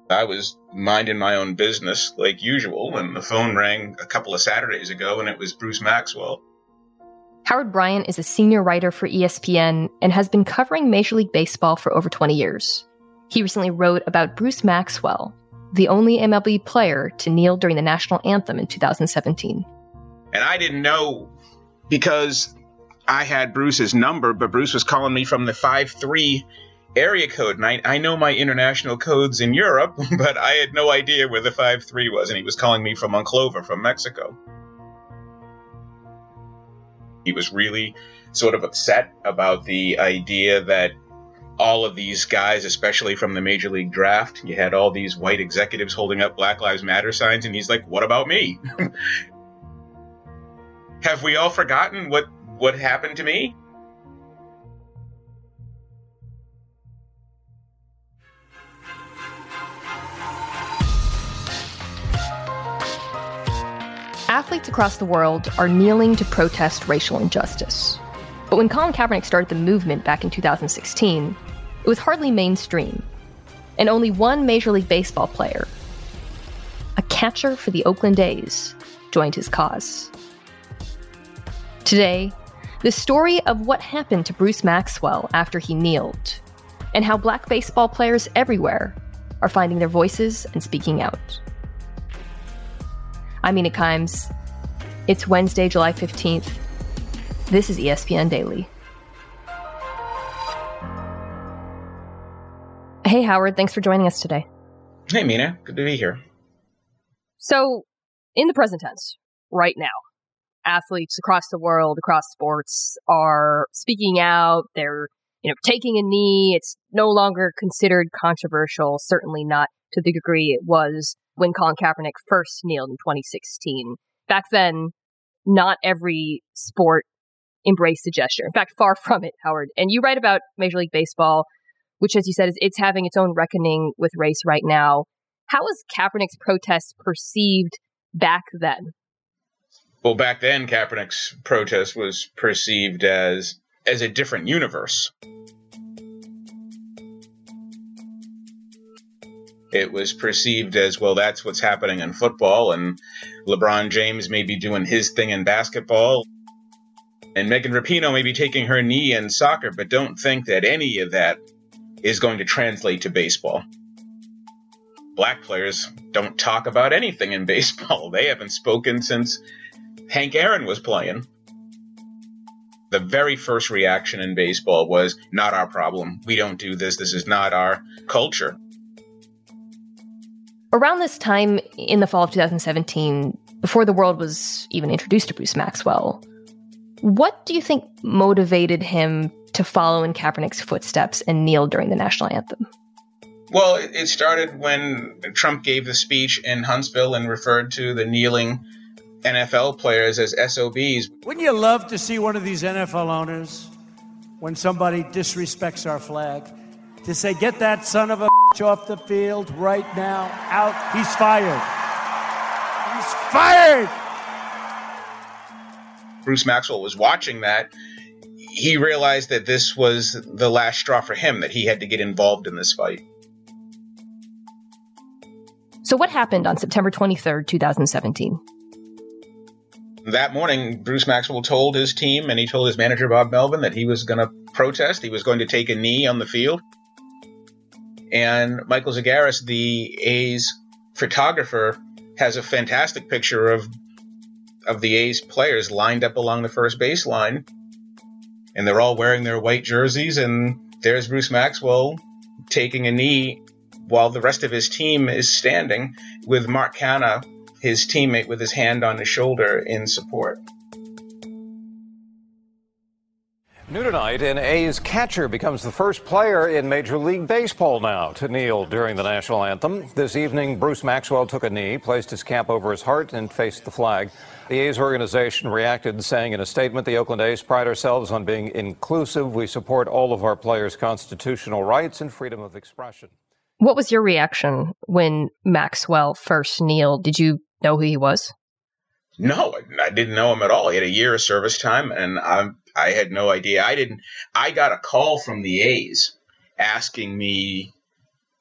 I was minding my own business like usual, and the phone rang a couple of Saturdays ago, and it was Bruce Maxwell. Howard Bryant is a senior writer for ESPN and has been covering Major League Baseball for over 20 years. He recently wrote about Bruce Maxwell, the only MLB player to kneel during the national anthem in 2017. And I didn't know because I had Bruce's number, but Bruce was calling me from the 5-3 area code. And I know my international codes in Europe, but I had no idea where the 5-3 was. And he was calling me from Monclova, from Mexico. He was really sort of upset about the idea that all of these guys, especially from the Major League draft, you had all these white executives holding up Black Lives Matter signs, and he's like, what about me? Have we all forgotten what happened to me? Athletes across the world are kneeling to protest racial injustice. But when Colin Kaepernick started the movement back in 2016, it was hardly mainstream. And only one Major League Baseball player, a catcher for the Oakland A's, joined his cause. Today, the story of what happened to Bruce Maxwell after he kneeled, and how Black baseball players everywhere are finding their voices and speaking out. I'm Mina Kimes. It's Wednesday, July 15th. This is ESPN Daily. Hey, Howard, thanks for joining us today. Hey, Mina. Good to be here. So, in the present tense, right now, athletes across the world, across sports, are speaking out. They're, taking a knee. It's no longer considered controversial, certainly not to the degree it was when Colin Kaepernick first kneeled in 2016. Back then, not every sport embraced the gesture. In fact, far from it, Howard. And you write about Major League Baseball, which, as you said, it's having its own reckoning with race right now. How was Kaepernick's protest perceived back then? Well, back then, Kaepernick's protest was perceived as a different universe. It was perceived as, well, that's what's happening in football, and LeBron James may be doing his thing in basketball, and Megan Rapinoe may be taking her knee in soccer, but don't think that any of that is going to translate to baseball. Black players don't talk about anything in baseball. They haven't spoken since Hank Aaron was playing. The very first reaction in baseball was, not our problem. We don't do this. This is not our culture. Around this time in the fall of 2017, before the world was even introduced to Bruce Maxwell, what do you think motivated him to follow in Kaepernick's footsteps and kneel during the national anthem? Well, it started when Trump gave the speech in Huntsville and referred to the kneeling NFL players as SOBs. Wouldn't you love to see one of these NFL owners, when somebody disrespects our flag, to say, get that son of a off the field right now, out, he's fired. He's fired! Bruce Maxwell was watching that. He realized that this was the last straw for him, that he had to get involved in this fight. So what happened on September 23rd, 2017? That morning, Bruce Maxwell told his team, and he told his manager, Bob Melvin, that he was going to protest. He was going to take a knee on the field. And Michael Zagaris, the A's photographer, has a fantastic picture of the A's players lined up along the first baseline. And they're all wearing their white jerseys. And there's Bruce Maxwell taking a knee while the rest of his team is standing, with Mark Canha, his teammate, with his hand on his shoulder in support. New tonight, an A's catcher becomes the first player in Major League Baseball now to kneel during the national anthem. This evening, Bruce Maxwell took a knee, placed his cap over his heart, and faced the flag. The A's organization reacted, saying in a statement, the Oakland A's pride ourselves on being inclusive. We support all of our players' constitutional rights and freedom of expression. What was your reaction when Maxwell first kneeled? Did you know who he was? No, I didn't know him at all. He had a year of service time, and I had no idea. I got a call from the A's asking me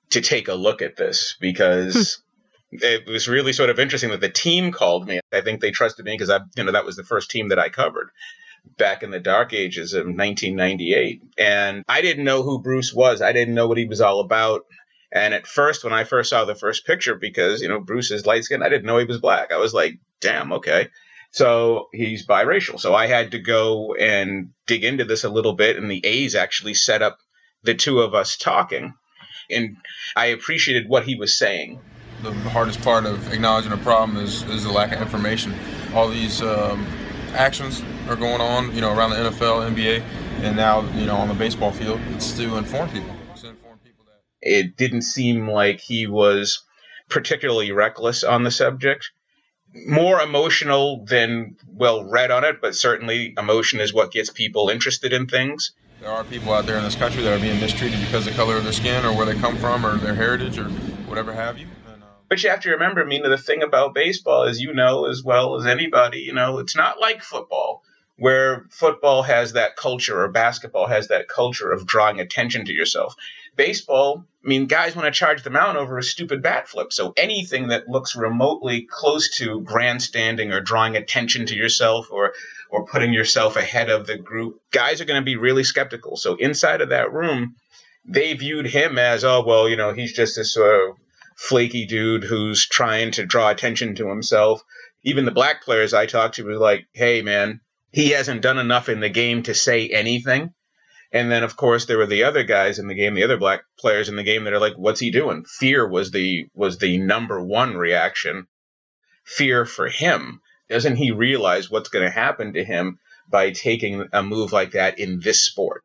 to take a look at this because it was really sort of interesting that the team called me. I think they trusted me because that was the first team that I covered back in the dark ages of 1998. And I didn't know who Bruce was. I didn't know what he was all about. And at first, when I first saw the first picture, because, Bruce is light skinned, I didn't know he was black. I was like, damn, okay. So he's biracial. So I had to go and dig into this a little bit. And the A's actually set up the two of us talking. And I appreciated what he was saying. The hardest part of acknowledging a problem is the lack of information. All these actions are going on, around the NFL, NBA, and now, on the baseball field. It's to inform people. It didn't seem like he was particularly reckless on the subject. More emotional than well-read on it, but certainly emotion is what gets people interested in things. There are people out there in this country that are being mistreated because of the color of their skin or where they come from or their heritage or whatever have you. But you have to remember, the thing about baseball is, as well as anybody, it's not like football, where football has that culture or basketball has that culture of drawing attention to yourself. Baseball, guys want to charge the mound over a stupid bat flip. So anything that looks remotely close to grandstanding or drawing attention to yourself or putting yourself ahead of the group, guys are going to be really skeptical. So inside of that room, they viewed him as, he's just this sort of flaky dude who's trying to draw attention to himself. Even the black players I talked to were like, hey, man, he hasn't done enough in the game to say anything. And then, of course, there were the other guys in the game, the other black players in the game that are like, what's he doing? Fear was the number one reaction. Fear for him. Doesn't he realize what's going to happen to him by taking a move like that in this sport?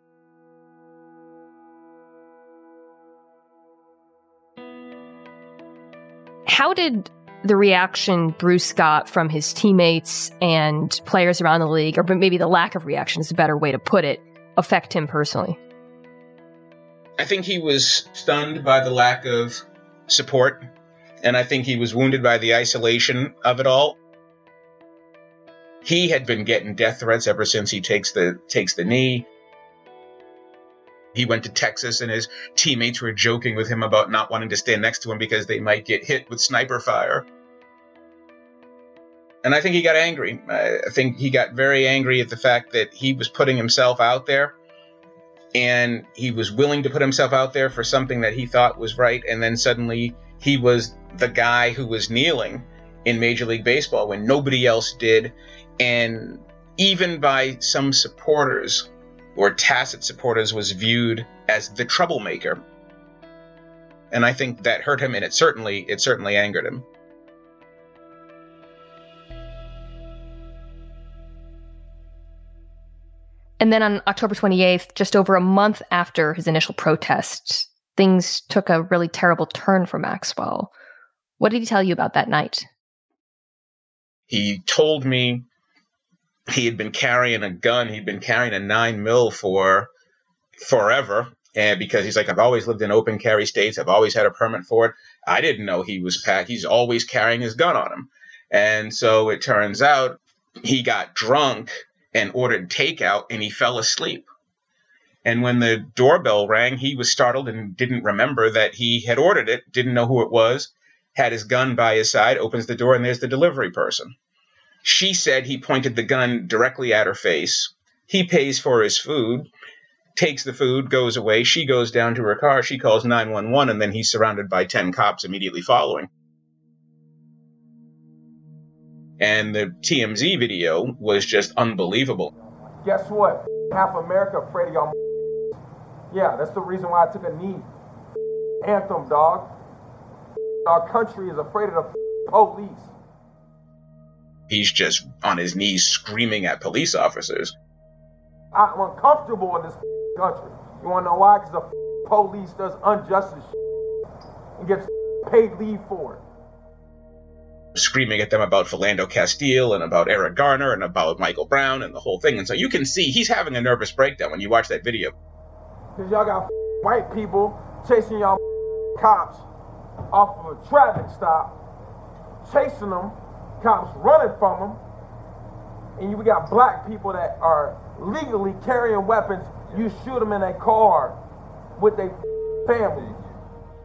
How did the reaction Bruce got from his teammates and players around the league, or maybe the lack of reaction is a better way to put it, affect him personally? I think he was stunned by the lack of support, and I think he was wounded by the isolation of it all. He had been getting death threats ever since he takes the knee. He went to Texas, and his teammates were joking with him about not wanting to stand next to him because they might get hit with sniper fire. And I think he got angry. I think he got very angry at the fact that he was putting himself out there, and he was willing to put himself out there for something that he thought was right, and then suddenly he was the guy who was kneeling in Major League Baseball when nobody else did. And even by some supporters, or tacit supporters, was viewed as the troublemaker. And I think that hurt him, and it certainly angered him. And then on October 28th, just over a month after his initial protest, things took a really terrible turn for Maxwell. What did he tell you about that night? He told me he had been carrying a gun. He'd been carrying a 9mm for forever. And because he's like, I've always lived in open carry states. I've always had a permit for it. I didn't know he was packed. He's always carrying his gun on him. And so it turns out he got drunk and ordered takeout, and he fell asleep. And when the doorbell rang, he was startled and didn't remember that he had ordered it, didn't know who it was, had his gun by his side, opens the door, and there's the delivery person. She said he pointed the gun directly at her face. He pays for his food, takes the food, goes away. She goes down to her car. She calls 911, and then he's surrounded by 10 cops immediately following. And the TMZ video was just unbelievable. Guess what? Half America afraid of y'all. Yeah, that's the reason why I took a knee. Anthem, dog. Our country is afraid of the police. He's just on his knees screaming at police officers. I'm uncomfortable in this country. You want to know why? Because the police does injustice and gets paid leave for it. Screaming at them about Philando Castile and about Eric Garner and about Michael Brown and the whole thing. And so you can see he's having a nervous breakdown when you watch that video. Because y'all got white people chasing y'all cops off of a traffic stop, chasing them, cops running from them, and we got black people that are legally carrying weapons. You shoot them in a car with their family.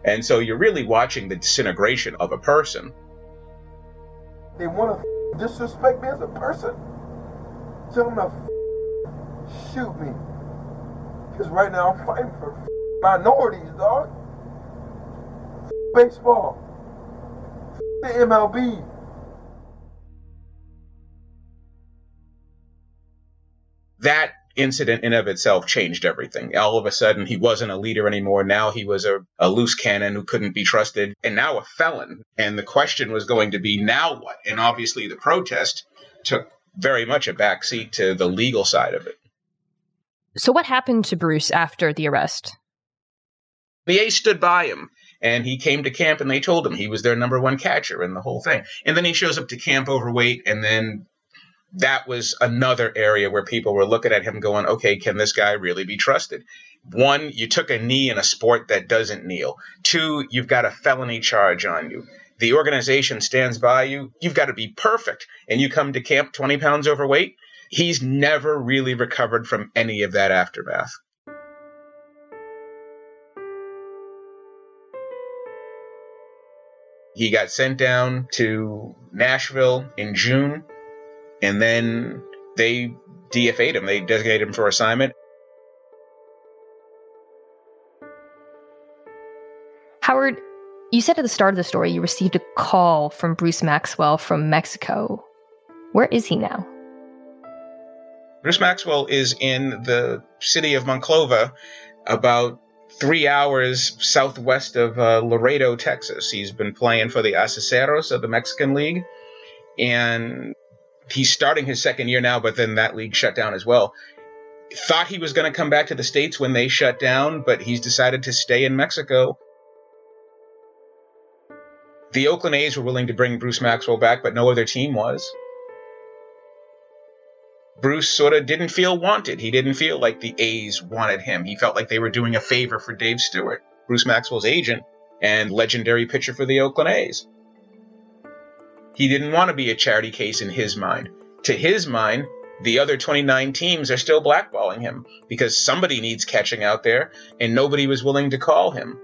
And so you're really watching the disintegration of a person. They want to disrespect me as a person. Tell them to shoot me. Because right now I'm fighting for minorities, dog. Baseball. The MLB. That incident in of itself changed everything. All of a sudden, he wasn't a leader anymore. Now he was a loose cannon who couldn't be trusted, and now a felon. And the question was going to be, now what? And obviously the protest took very much a backseat to the legal side of it. So what happened to Bruce after the arrest? The A's stood by him, and he came to camp, and they told him he was their number one catcher and the whole thing. And then he shows up to camp overweight, and then that was another area where people were looking at him going, okay, can this guy really be trusted? One, you took a knee in a sport that doesn't kneel. Two, you've got a felony charge on you. The organization stands by you. You've got to be perfect. And you come to camp 20 pounds overweight. He's never really recovered from any of that aftermath. He got sent down to Nashville in June. And then they DFA'd him. They designated him for assignment. Howard, you said at the start of the story you received a call from Bruce Maxwell from Mexico. Where is he now? Bruce Maxwell is in the city of Monclova, about 3 hours southwest of Laredo, Texas. He's been playing for the Acereros of the Mexican League. And he's starting his second year now, but then that league shut down as well. Thought he was going to come back to the States when they shut down, but he's decided to stay in Mexico. The Oakland A's were willing to bring Bruce Maxwell back, but no other team was. Bruce sort of didn't feel wanted. He didn't feel like the A's wanted him. He felt like they were doing a favor for Dave Stewart, Bruce Maxwell's agent and legendary pitcher for the Oakland A's. He didn't want to be a charity case in his mind. To his mind, the other 29 teams are still blackballing him because somebody needs catching out there, and nobody was willing to call him.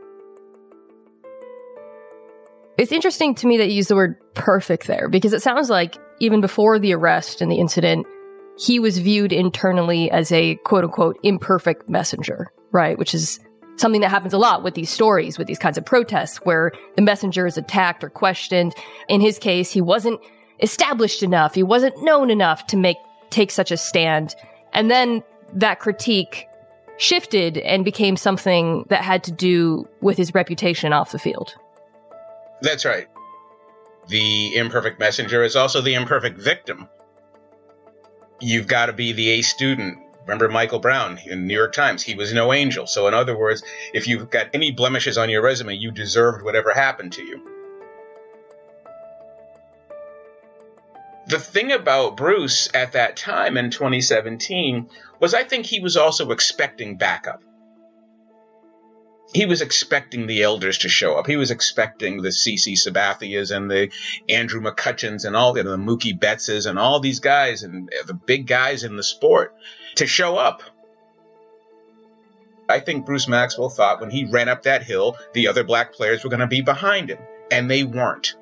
It's interesting to me that you use the word perfect there, because it sounds like even before the arrest and the incident, he was viewed internally as a quote-unquote imperfect messenger, right? Which is something that happens a lot with these stories, with these kinds of protests, where the messenger is attacked or questioned. In his case, he wasn't established enough. He wasn't known enough to take such a stand. And then that critique shifted and became something that had to do with his reputation off the field. That's right. The imperfect messenger is also the imperfect victim. You've got to be the A student. Remember Michael Brown in New York Times? He was no angel. So in other words, if you've got any blemishes on your resume, you deserved whatever happened to you. The thing about Bruce at that time in 2017 was I think he was also expecting backup. He was expecting the elders to show up. He was expecting the CC Sabathias and the Andrew McCutcheons and all the Mookie Bettses and all these guys and the big guys in the sport to show up. I think Bruce Maxwell thought when he ran up that hill, the other black players were going to be behind him, and they weren't.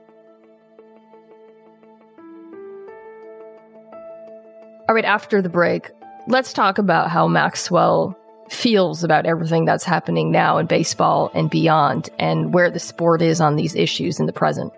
All right, after the break, let's talk about how Maxwell feels about everything that's happening now in baseball and beyond, and where the sport is on these issues in the present.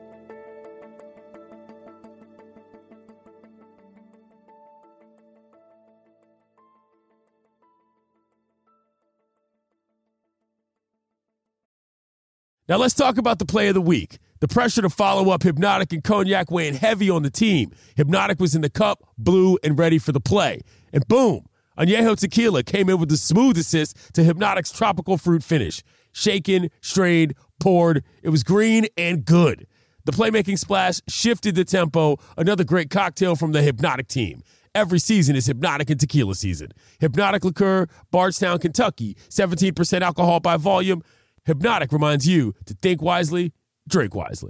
Now let's talk about the play of the week. The pressure to follow up Hypnotic and Cognac weighing heavy on the team. Hypnotic was in the cup, blue, and ready for the play. And boom, Añejo Tequila came in with the smooth assist to Hypnotic's tropical fruit finish. Shaken, strained, poured. It was green and good. The playmaking splash shifted the tempo. Another great cocktail from the Hypnotic team. Every season is Hypnotic and Tequila season. Hypnotic Liqueur, Bardstown, Kentucky. 17% alcohol by volume. Hypnotic reminds you to think wisely, drink wisely.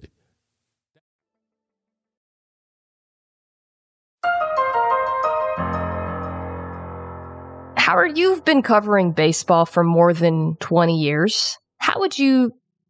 Howard, you've been covering baseball for more than 20 years. How would you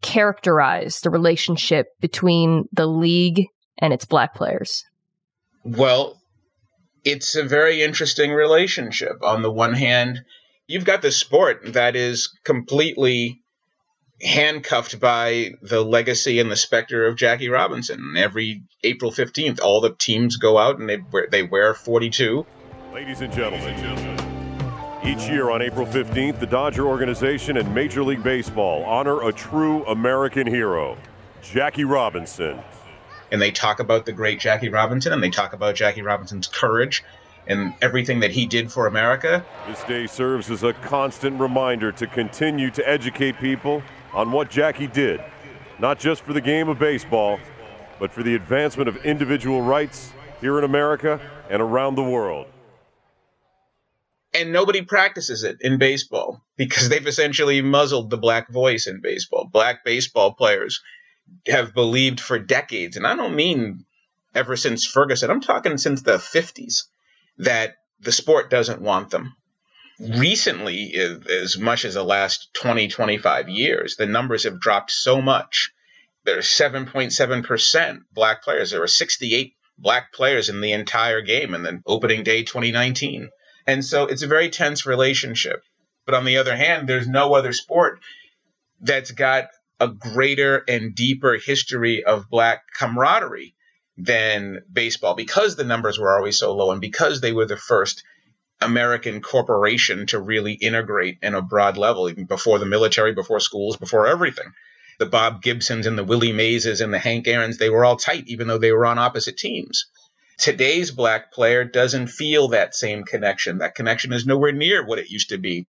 characterize the relationship between the league and its black players? Well, it's a very interesting relationship. On the one hand, you've got the sport that is completely handcuffed by the legacy and the specter of Jackie Robinson. Every April 15th, all the teams go out and they wear 42. Ladies and gentlemen, each year on April 15th, the Dodger organization and Major League Baseball honor a true American hero, Jackie Robinson. And they talk about the great Jackie Robinson, and they talk about Jackie Robinson's courage and everything that he did for America. This day serves as a constant reminder to continue to educate people on what Jackie did, not just for the game of baseball, but for the advancement of individual rights here in America and around the world. And nobody practices it in baseball because they've essentially muzzled the black voice in baseball. Black baseball players have believed for decades, and I don't mean ever since Ferguson, I'm talking since the 50s, that the sport doesn't want them. Recently, as much as the last 20, 25 years, the numbers have dropped so much. There are 7.7% black players. There were 68 black players in the entire game in the opening day 2019. And so it's a very tense relationship. But on the other hand, there's no other sport that's got a greater and deeper history of black camaraderie than baseball, because the numbers were always so low and because they were the first American corporation to really integrate in a broad level, even before the military, before schools, before everything. The Bob Gibsons and the Willie Mazes and the Hank Aarons, they were all tight, even though they were on opposite teams. Today's black player doesn't feel that same connection. That connection is nowhere near what it used to be.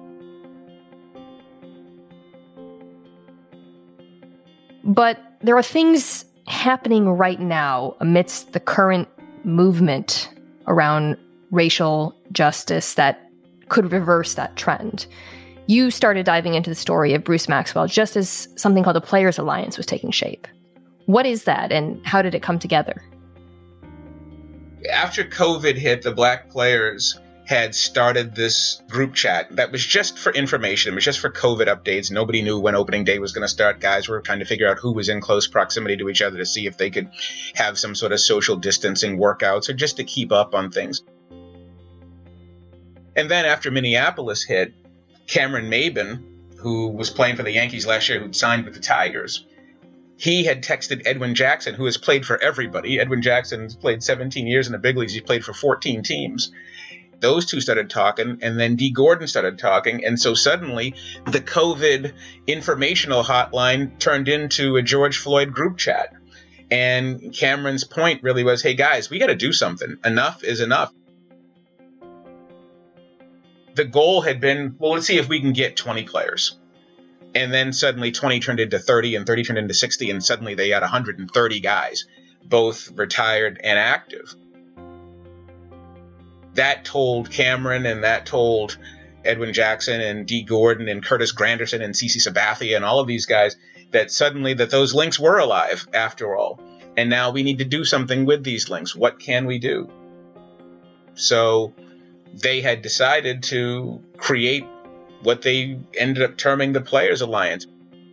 But there are things happening right now amidst the current movement around racial justice that could reverse that trend. You started diving into the story of Bruce Maxwell just as something called the Players Alliance was taking shape. What is that, and how did it come together? After COVID hit, the black players had started this group chat that was just for information. It was just for COVID updates. Nobody knew when opening day was going to start. Guys were trying to figure out who was in close proximity to each other to see if they could have some sort of social distancing workouts or just to keep up on things. And then after Minneapolis hit, Cameron Maybin, who was playing for the Yankees last year, who'd signed with the Tigers, he had texted Edwin Jackson, who has played for everybody. Edwin Jackson's played 17 years in the big leagues. He played for 14 teams. Those two started talking, and then Dee Gordon started talking. And so suddenly the COVID informational hotline turned into a George Floyd group chat. And Cameron's point really was, hey, guys, we got to do something. Enough is enough. The goal had been, well, let's see if we can get 20 players. And then suddenly 20 turned into 30 and 30 turned into 60. And suddenly they had 130 guys, both retired and active. That told Cameron and that told Edwin Jackson and Dee Gordon and Curtis Granderson and CeCe Sabathia and all of these guys that suddenly that those links were alive after all. And now we need to do something with these links. What can we do? So they had decided to create what they ended up terming the Players Alliance.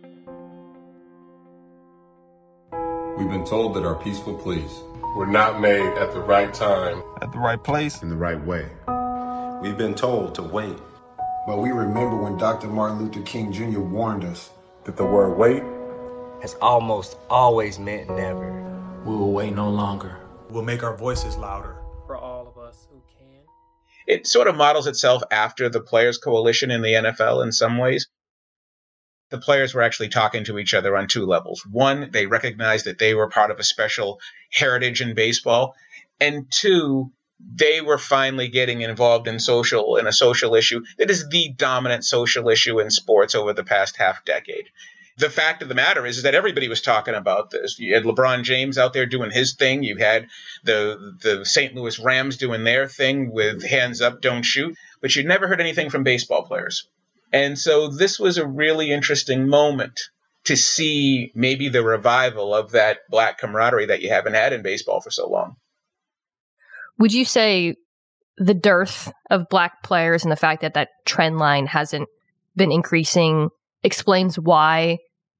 We've been told that our peaceful pleas were not made at the right time, at the right place, in the right way. We've been told to wait. But we remember when Dr. Martin Luther King Jr. warned us that the word wait has almost always meant never. We will wait no longer. We'll make our voices louder. For all of us who can. It sort of models itself after the Players Coalition in the NFL in some ways. The players were actually talking to each other on two levels. One, they recognized that they were part of a special heritage in baseball. And two, they were finally getting involved in a social issue that is the dominant social issue in sports over the past half decade. The fact of the matter is that everybody was talking about this. You had LeBron James out there doing his thing. You had the St. Louis Rams doing their thing with hands up, don't shoot. But you never heard anything from baseball players. And so this was a really interesting moment to see maybe the revival of that black camaraderie that you haven't had in baseball for so long. Would you say the dearth of black players and the fact that that trend line hasn't been increasing explains why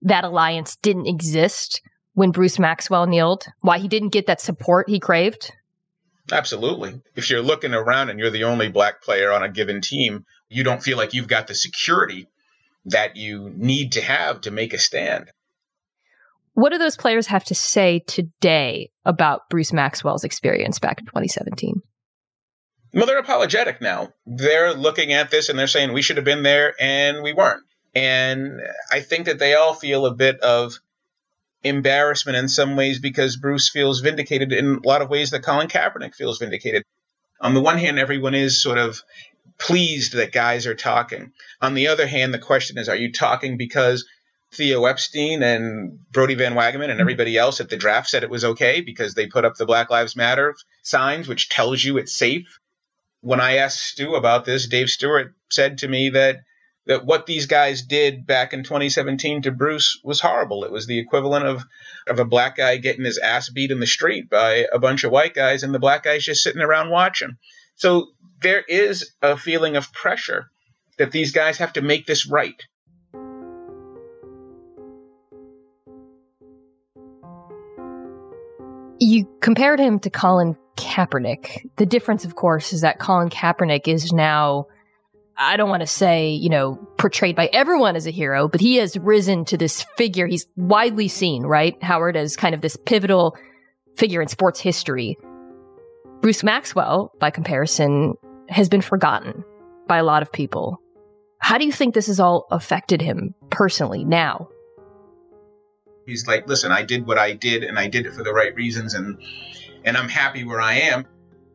that alliance didn't exist when Bruce Maxwell kneeled? Why he didn't get that support he craved? Absolutely. If you're looking around and you're the only black player on a given team, you don't feel like you've got the security that you need to have to make a stand. What do those players have to say today about Bruce Maxwell's experience back in 2017? Well, they're apologetic now. They're looking at this and they're saying we should have been there and we weren't. And I think that they all feel a bit of embarrassment in some ways because Bruce feels vindicated in a lot of ways that Colin Kaepernick feels vindicated. On the one hand, everyone is sort of pleased that guys are talking. On the other hand, the question is, are you talking because Theo Epstein and Brody Van Wagenen and everybody else at the draft said it was okay because they put up the Black Lives Matter signs, which tells you it's safe? When I asked Stu about this, Dave Stewart said to me that what these guys did back in 2017 to Bruce was horrible. It was the equivalent of a black guy getting his ass beat in the street by a bunch of white guys and the black guys just sitting around watching. So there is a feeling of pressure that these guys have to make this right. You compared him to Colin Kaepernick. The difference, of course, is that Colin Kaepernick is now, I don't want to say, portrayed by everyone as a hero, but he has risen to this figure. He's widely seen, right, Howard, as kind of this pivotal figure in sports history. Bruce Maxwell, by comparison, has been forgotten by a lot of people. How do you think this has all affected him personally now? He's like, listen, I did what I did and I did it for the right reasons and I'm happy where I am.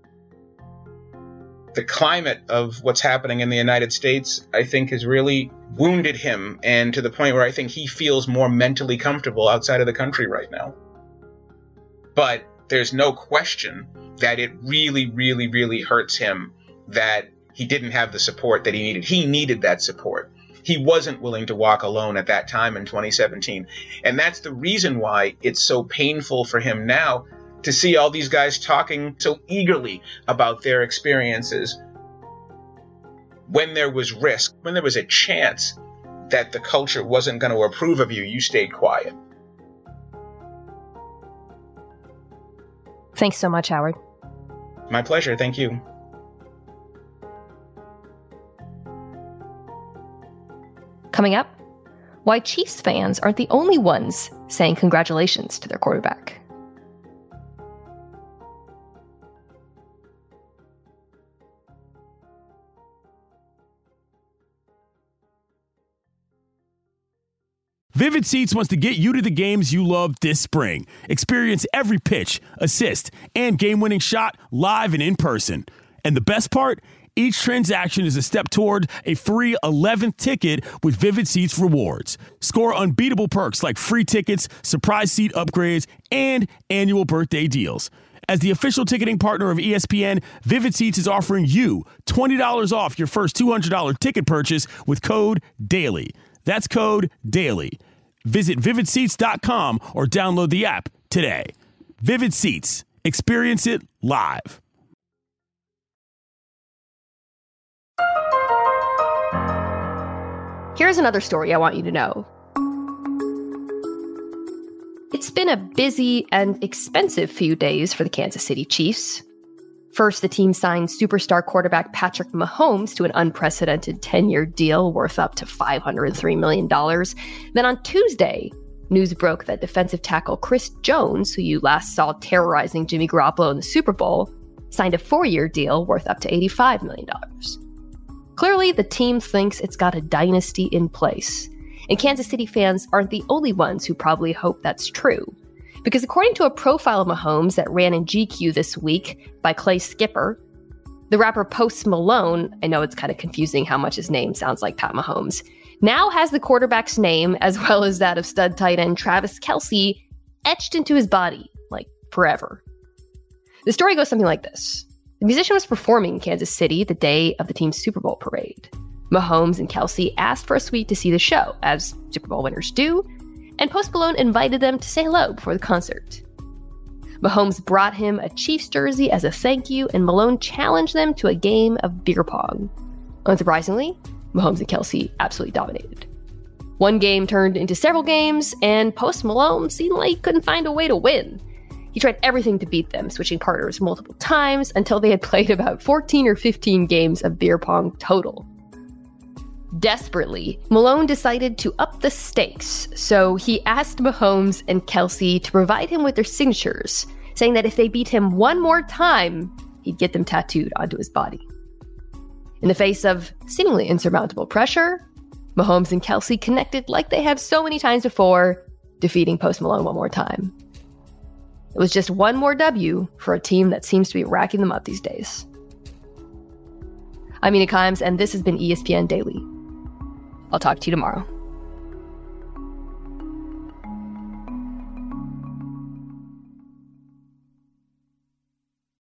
The climate of what's happening in the United States, I think, has really wounded him, and to the point where I think he feels more mentally comfortable outside of the country right now. But there's no question that it really, really, really hurts him that he didn't have the support that he needed. He needed that support. He wasn't willing to walk alone at that time in 2017. And that's the reason why it's so painful for him now to see all these guys talking so eagerly about their experiences. When there was risk, when there was a chance that the culture wasn't going to approve of you, you stayed quiet. Thanks so much, Howard. My pleasure. Thank you. Coming up, why Chiefs fans aren't the only ones saying congratulations to their quarterback. Vivid Seats wants to get you to the games you love this spring. Experience every pitch, assist, and game-winning shot live and in person. And the best part? Each transaction is a step toward a free 11th ticket with Vivid Seats rewards. Score unbeatable perks like free tickets, surprise seat upgrades, and annual birthday deals. As the official ticketing partner of ESPN, Vivid Seats is offering you $20 off your first $200 ticket purchase with code DAILY. That's code DAILY. Visit vividseats.com or download the app today. Vivid Seats. Experience it live. Here's another story I want you to know. It's been a busy and expensive few days for the Kansas City Chiefs. First, the team signed superstar quarterback Patrick Mahomes to an unprecedented 10-year deal worth up to $503 million. Then on Tuesday, news broke that defensive tackle Chris Jones, who you last saw terrorizing Jimmy Garoppolo in the Super Bowl, signed a 4-year deal worth up to $85 million. Clearly, the team thinks it's got a dynasty in place. And Kansas City fans aren't the only ones who probably hope that's true. Because according to a profile of Mahomes that ran in GQ this week by Clay Skipper, the rapper Post Malone, I know it's kind of confusing how much his name sounds like Pat Mahomes, now has the quarterback's name as well as that of stud tight end Travis Kelce etched into his body, like forever. The story goes something like this. The musician was performing in Kansas City the day of the team's Super Bowl parade. Mahomes and Kelce asked for a suite to see the show, as Super Bowl winners do, and Post Malone invited them to say hello before the concert. Mahomes brought him a Chiefs jersey as a thank you, and Malone challenged them to a game of beer pong. Unsurprisingly, Mahomes and Kelce absolutely dominated. One game turned into several games, and Post Malone seemed like he couldn't find a way to win. He tried everything to beat them, switching partners multiple times until they had played about 14 or 15 games of beer pong total. Desperately, Malone decided to up the stakes, so he asked Mahomes and Kelsey to provide him with their signatures, saying that if they beat him one more time, he'd get them tattooed onto his body. In the face of seemingly insurmountable pressure, Mahomes and Kelsey connected like they have so many times before, defeating Post Malone one more time. It was just one more W for a team that seems to be racking them up these days. I'm Mina Kimes, and this has been ESPN Daily. I'll talk to you tomorrow.